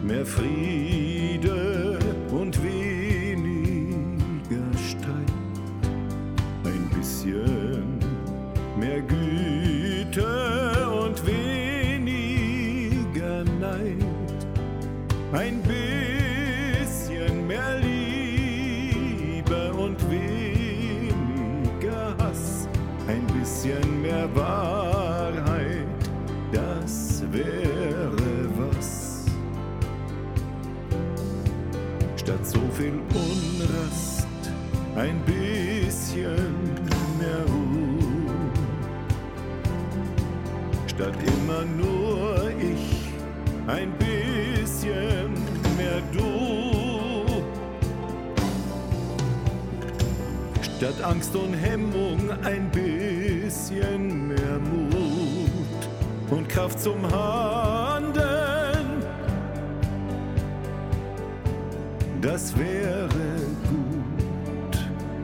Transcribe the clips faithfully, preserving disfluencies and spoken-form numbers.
mehr Friede und weniger Streit, ein bisschen mehr Güte und weniger Neid, ein bisschen mehr Liebe und weniger Hass, ein bisschen mehr Wahrheit, das wäre was. Statt so viel Unrast, ein bisschen mehr Ruhe. Statt immer nur ich, ein bisschen mehr du. Statt Angst und Hemmung, ein bisschen mehr Mut und Kraft zum Handeln. Das wäre gut.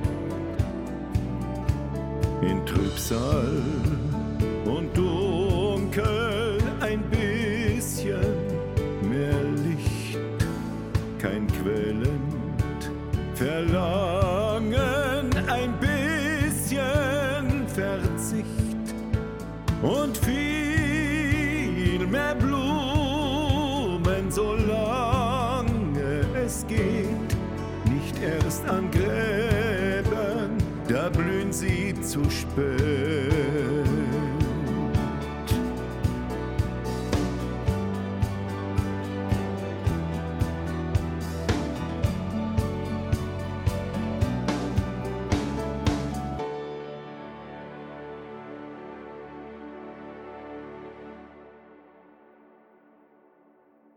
In Trübsal und Dunkel ein bisschen mehr Licht, kein quälend Verlangen, ein bisschen Verzicht und viel mehr Blumen, solange es geht, nicht erst an Gräbern, da blühen sie zu spät.